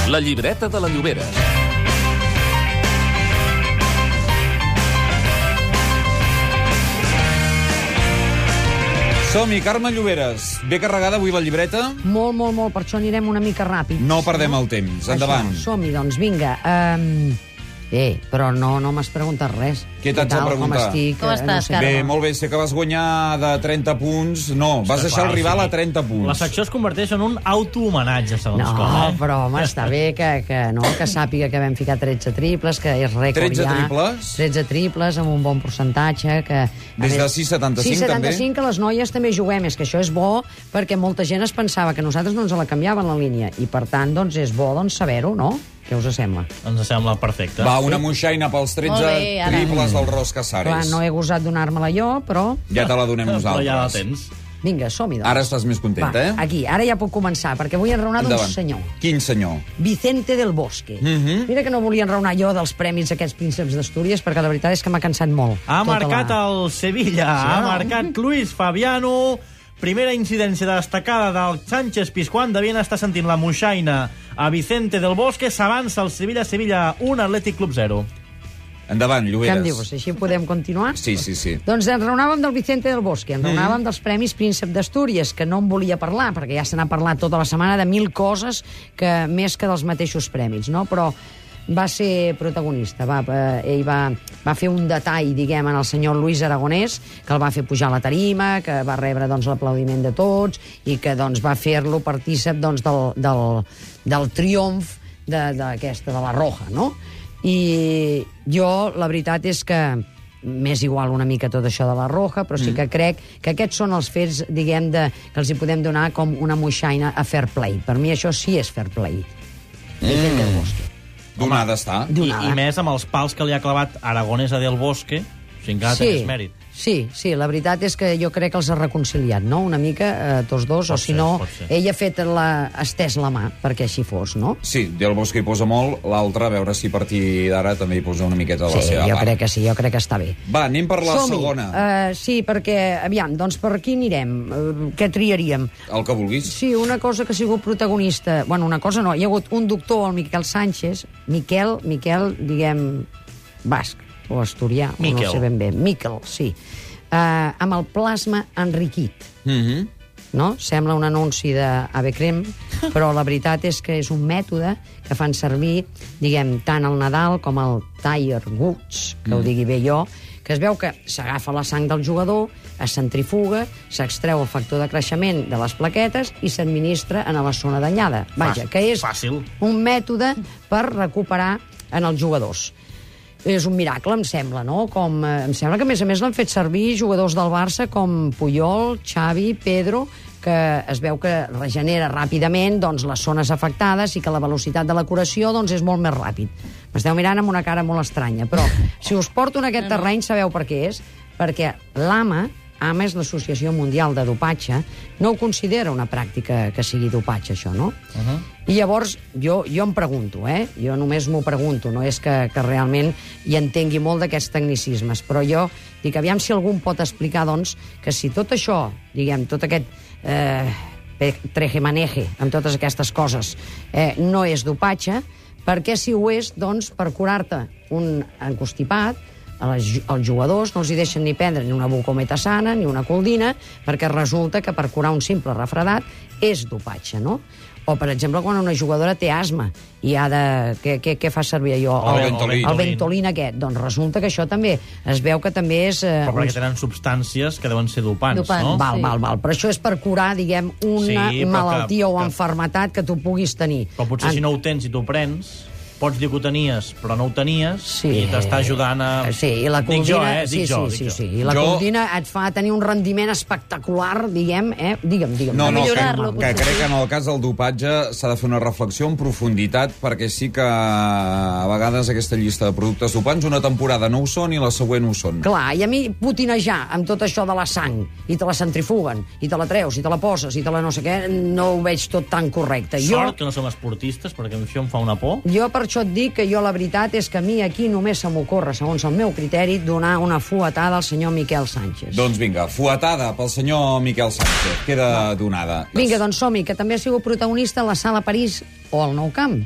La llibreta de la Llobera. Som-hi, Carme Lloberes. Ben carregada avui la llibreta? Molt, molt, molt. Per això anirem una mica ràpid. No perdem el temps. Endavant. Som-hi, doncs, vinga. Però no m'has preguntat res. Què t'haig de preguntar? Com estic? Com estàs, Carme? Bé, molt bé. Sé que vas guanyar de 30 punts. No, vas deixar el rival a 30 punts. La secció es converteix en un autohomenatge, segons com. No, però, home, està bé que sàpiga que vam ficar 13 triples, que és rècord 13 ja. triples? 13 triples, amb un bon percentatge. Que, Des de 6,75 també? 6,75, que les noies també juguem. És que això és bo, perquè molta gent es pensava que nosaltres no ens la canviaven la línia. I, per tant, doncs, és bo saber-ho, no? Què us sembla? Ens sembla perfecte. Va, una moixaina pels 13 Molt bé, ara. triples del Ros Casares. Clar, no he gosat donar-me-la jo, però... Ja te la donem Però nosaltres. ja la tens. Vinga, som-hi, doncs. Ara estàs més contenta, eh? Aquí, ara ja puc començar, perquè vull enraonar d'un Endavant. senyor. Quin senyor? Vicente del Bosque. Mira que no volia enraonar jo dels premis aquests prínceps d'Astúries, perquè la veritat és que m'ha cansat molt. Ha marcat el Sevilla, Sí, ha no? marcat Luis Fabiano. Primera incidència destacada del Sánchez Pizjuán. Devien estar sentint la moixaina a Vicente del Bosque. S'avança el Sevilla 1, Atlètic Club 0. Endavant, Què Lloberes. em dius? Així podem continuar? Sí. Doncs enraonàvem del Vicente del Bosque, enraonàvem dels Premis Príncep d'Astúries, que no en volia parlar, perquè ja se n'ha parlat tota la setmana de 1000 coses més que dels mateixos premis, no? Però va ser protagonista. Ell va fer un detall, diguem, en el senyor Luis Aragonès, que el va fer pujar a la tarima, que va rebre doncs, l'aplaudiment de tots i que doncs, va fer-lo partícip doncs, del triomf de la Roja, no? I jo, la veritat és que m'és igual una mica tot això de la Roja, però sí que crec que aquests són els fets, diguem, que els hi podem donar com una moixaina a fair play. Per mi això sí és fair play. Vicente del Bosque. Donada està. I més amb els pals que li ha clavat Aragonès a Del Bosque, o sigui, encara té més mèrit. Sí, la veritat és que jo crec que els ha reconciliat, no?, una mica, tots dos, o si no, ell ha fet estès la mà perquè així fos, no? Sí, Del Bosque hi posa molt, l'altre, a veure si a partir d'ara també hi posa una miqueta de la seva part. Sí, jo crec que està bé. Va, anem per la segona. Sí, perquè, aviam, doncs per aquí anirem? Què triaríem? El que vulguis. Sí, una cosa que ha sigut protagonista... Bueno, una cosa no, hi ha hagut un doctor, el Miquel Sánchez, Miquel, diguem, basc, o asturià, Miquel. no sé ben bé. Miquel, sí. Amb el plasma enriquit. No? Sembla un anunci d'Ave Crem, però la veritat és que és un mètode que fan servir, diguem, tant el Nadal com el Tiger Woods, que ho digui bé jo, que es veu que s'agafa la sang del jugador, es centrifuga, s'extreu el factor de creixement de les plaquetes i s'administra en la zona danyada. Vaja, que és Fàcil. un mètode per recuperar en els jugadors. És un miracle, em sembla, no? Em sembla que, a més l'han fet servir jugadors del Barça com Puyol, Xavi, Pedro, que es veu que regenera ràpidament doncs, les zones afectades i que la velocitat de la curació doncs, és molt més ràpid. M'esteu mirant amb una cara molt estranya, però si us porto en aquest terreny sabeu per què és? Perquè l'AMA és l'Associació Mundial de Dopatge, no ho considera una pràctica que sigui dopatge, això, no? I llavors, jo em pregunto, jo només m'ho pregunto, no és que realment hi entengui molt d'aquests tecnicismes, però jo dic, aviam si algú em pot explicar, doncs, que si tot això, diguem, tot aquest trejemaneje, amb totes aquestes coses, no és dopatge, per què si ho és, doncs, per curar-te un encostipat, als jugadors no els hi deixen ni prendre ni una bucometasana ni una coldina, perquè resulta que per curar un simple refredat és dopatge, no? O, per exemple, quan una jugadora té asma i ha de... Què fa servir allò? El Ventolin aquest. Doncs resulta que això també es veu que també és... Però perquè tenen substàncies que deuen ser dopants, no? Val. Però això és per curar, diguem, una malaltia o enfermetat que tu puguis tenir. Però potser si no ho tens i t'ho prens... Pots dir que ho tenies, però no ho tenies, i t'està ajudant a... Sí, i la coldina... Dic jo. I la coldina et fa tenir un rendiment espectacular, diguem, Digue'm. No, que crec que en el cas del dopatge s'ha de fer una reflexió en profunditat, perquè sí que a vegades aquesta llista de productes dopants una temporada no ho són i la següent ho són. Clar, i a mi potinejar amb tot això de la sang, i te la centrifuguen, i te la treus, i te la poses, i te la no sé què, no ho veig tot tan correcte. Sort que no som esportistes, perquè això em fa una por. Jo per això et dic que jo la veritat és que a mi aquí només se m'ocorre, segons el meu criteri, donar una fuetada al senyor Miquel Sánchez. Doncs vinga, fuetada pel senyor Miquel Sánchez. Queda donada. Vinga, doncs som-hi, que també ha sigut protagonista a la Sala París o al Nou Camp.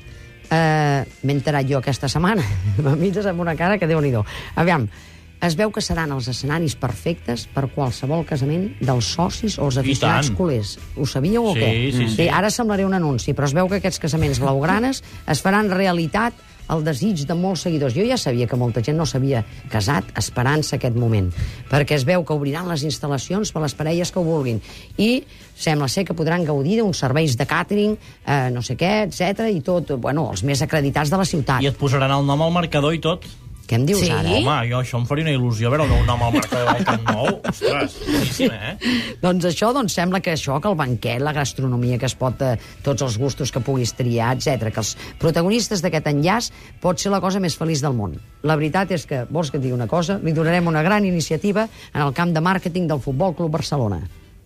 M'he enterat jo aquesta setmana. Me mires amb una cara que Déu-n'hi-do. Aviam, es veu que seran els escenaris perfectes per qualsevol casament dels socis o els aficionats culers. Ho sabíeu o què? Sí. Ara semblaré un anunci, però es veu que aquests casaments blaugranes es faran realitat el desig de molts seguidors. Jo ja sabia que molta gent no s'havia casat esperant-se aquest moment, perquè es veu que obriran les instal·lacions per les parelles que ho vulguin. I sembla ser que podran gaudir d'uns serveis de càtering, no sé què, etc i tot, bueno, els més acreditats de la ciutat. I et posaran el nom al marcador i tot. Què em dius ara? Home, jo això em faria una il·lusió veure el nom al marcador del Camp Nou. Ostres, boníssim, Doncs això, sembla que això, que el banquet, la gastronomia que es pot, tots els gustos que puguis triar, etc, que els protagonistes d'aquest enllaç pot ser la cosa més feliç del món. La veritat és que, vols que et digui una cosa? Li donarem una gran iniciativa en el camp de màrqueting del Futbol Club Barcelona.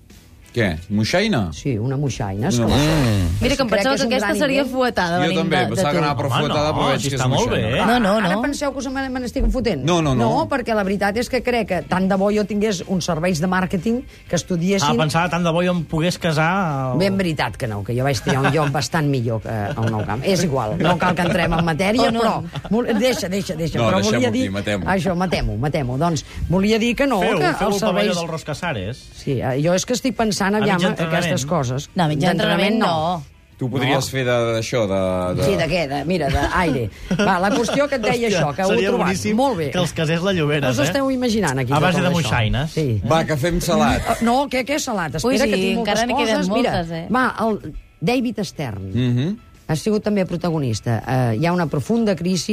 Què? Moixaina? Sí, una moixaina. Mira, que em pensava que aquesta seria fuetada. Jo també, pensava que anava per fuetada, però veig que és moixaina. No. Ara penseu que me n'estic fotent? No. No, perquè la veritat és que crec que tant de bo jo tingués uns serveis de màrqueting que estudiessin... Pensava tant de bo jo em pogués casar... Ben veritat que no, que jo vaig triar un lloc bastant millor que el Nou Camp. És igual, no cal que entrem en matèria, però... Deixa. Però volia dir... Això, matem-ho. Doncs volia dir que no, que Feu els el pavelló serveis... del Ros Casares. Sí, jo és que estic pensant, aviam, aquestes coses. No, mitjà entrenament no. Tu podries fer d'això, de... Sí, de què? Mira, d'aire. Va, la qüestió que et deia això, que ho he trobat. Molt bé. Que els casers la Lloberes, Us esteu imaginant aquí. A base tot de això. moixaines. Sí. Va, que fem salat. No, què salat? Espera, que tinc moltes encara n'hi queden coses. moltes, Mira, va, el David Stern ha sigut també protagonista. Hi ha una profunda crisi,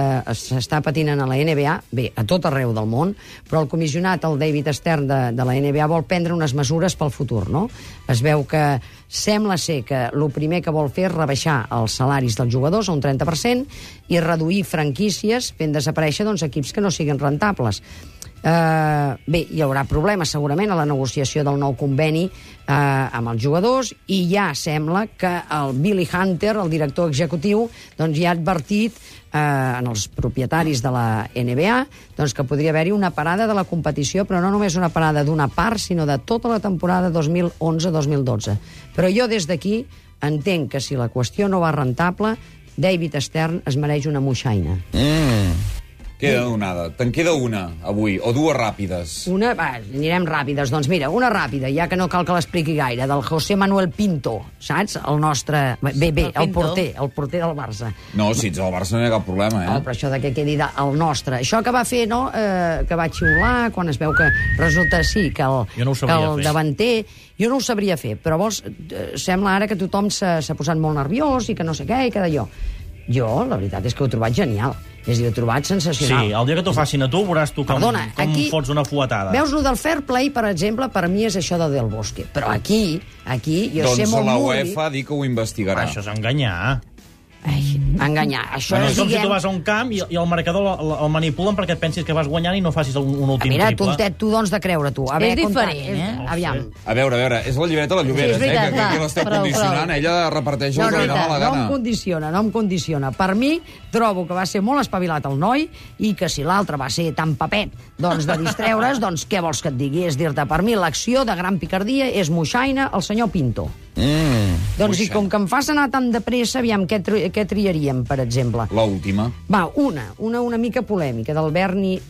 s'està patint a la NBA, bé, a tot arreu del món, però el comissionat, el David Stern de la NBA, vol prendre unes mesures pel futur, no? Es veu que sembla ser que el primer que vol fer és rebaixar els salaris dels jugadors a un 30% i reduir franquícies fent desaparèixer equips que no siguin rentables. Bé, hi haurà problemes segurament a la negociació del nou conveni amb els jugadors i ja sembla que el Billy Hunter, el director executiu, doncs ja ha advertit en els propietaris de la NBA doncs que podria haver-hi una parada de la competició, però no només una parada d'una part, sinó de tota la temporada 2011-2012. Però jo des d'aquí entenc que si la qüestió no va rentable, David Stern es mereix una moixaina. Queda donada. Te'n queda una, avui, o dues ràpides. Una, va, anirem ràpides. Doncs mira, una ràpida, ja que no cal que l'expliqui gaire, del José Manuel Pinto, saps? El nostre... Bé, el porter del Barça. No, si ets del Barça no hi ha cap problema, No, però això de que quedi el nostre. Això que va fer, no?, que va xiular quan es veu que resulta, sí, que el davanter... Jo no ho sabria fer, però vols... Sembla ara que tothom s'ha posat molt nerviós i que no sé què i que d'allò. Jo, la veritat és que ho he trobat genial. És a dir, ho he trobat sensacional. Sí, el dia que t'ho facin a tu veuràs tu com fots una fuetada. Veus lo del fair play, per exemple, per mi és això de Del Bosque. Però aquí jo sé molt la molt... UEFA diu que ho investigarà. Això és enganyar. Enganyar. Això és com si tu vas a un camp i el marcador el manipulen perquè et pensis que vas guanyant i no facis un últim triple. Mira, tontet, tu doncs de creure, tu. És diferent, Aviam. A veure, és la llibreta de la Lloberes, sí, que l'esteu condicionant. Ella reparteix el que li dóna la gana. No em condiciona. Per mi, trobo que va ser molt espavilat el noi i que si l'altre va ser tan papet doncs de distreure's, doncs què vols que et digui? És dir-te, per mi l'acció de gran picardia és moixaina el senyor Pinto. Doncs i com que em fas anar tan de pressa, aviam, què triaríem, per exemple? L'última. Va, una mica polèmica, del Bernie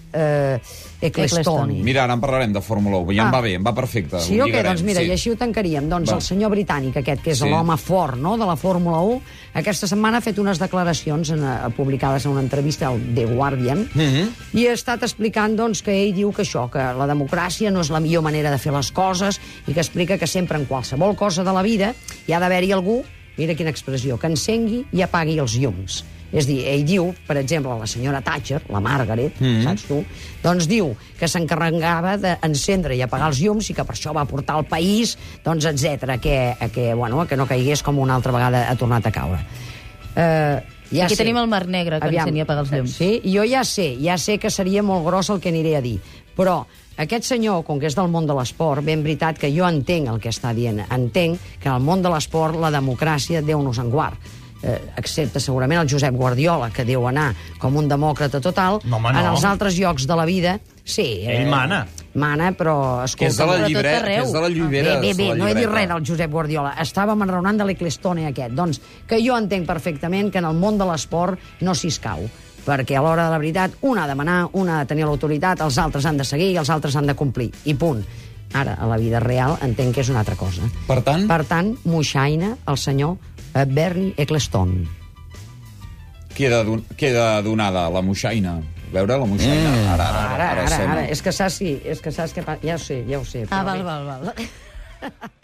Ecclestone. Mira, ara en parlarem de Fórmula 1, ja em va bé, em va perfecte. Sí, o què? Doncs mira, i així ho tancaríem. Doncs el senyor britànic aquest, que és l'home fort, no?, de la Fórmula 1, aquesta setmana ha fet unes declaracions publicades en una entrevista al The Guardian i ha estat explicant, doncs, que ell diu que això, que la democràcia no és la millor manera de fer les coses i que explica que sempre en qualsevol cosa de la vida hi ha d'haver-hi algú, mira quina expressió, que encengui i apagui els llums. És a dir, ell diu, per exemple, la senyora Thatcher, la Margaret, saps tu, doncs diu que s'encarregava d'encendre i apagar els llums i que per això va portar el país, doncs, etc que no caigués com una altra vegada ha tornat a caure. Aquí tenim el Mar Negre, que encenia i apagar els llums. Sí, jo ja sé que seria molt gros el que aniré a dir, però aquest senyor, com que és del món de l'esport, ben veritat que jo entenc el que està dient. Entenc que en el món de l'esport la democràcia, Déu-nos en guard. Excepte segurament el Josep Guardiola, que deu anar com un demòcrata total. No, home, no. En els altres llocs de la vida, sí. Ell mana. mana, però... Que és de la llibrera, que és de la llibrera. Bé, no he dit res del Josep Guardiola. Estàvem enraonant de l'Ecclestone aquest. Doncs que jo entenc perfectament que en el món de l'esport no s'hi escau, perquè a l'hora de la veritat un ha de manar, un ha de tenir l'autoritat, els altres han de seguir i els altres han de complir. I punt. Ara, a la vida real, entenc que és una altra cosa. Per tant, moixaina el senyor Bernie Ecclestone. Queda donada la moixaina. A veure, la moixaina. Ara. És que saps què passa? Ja ho sé. Val.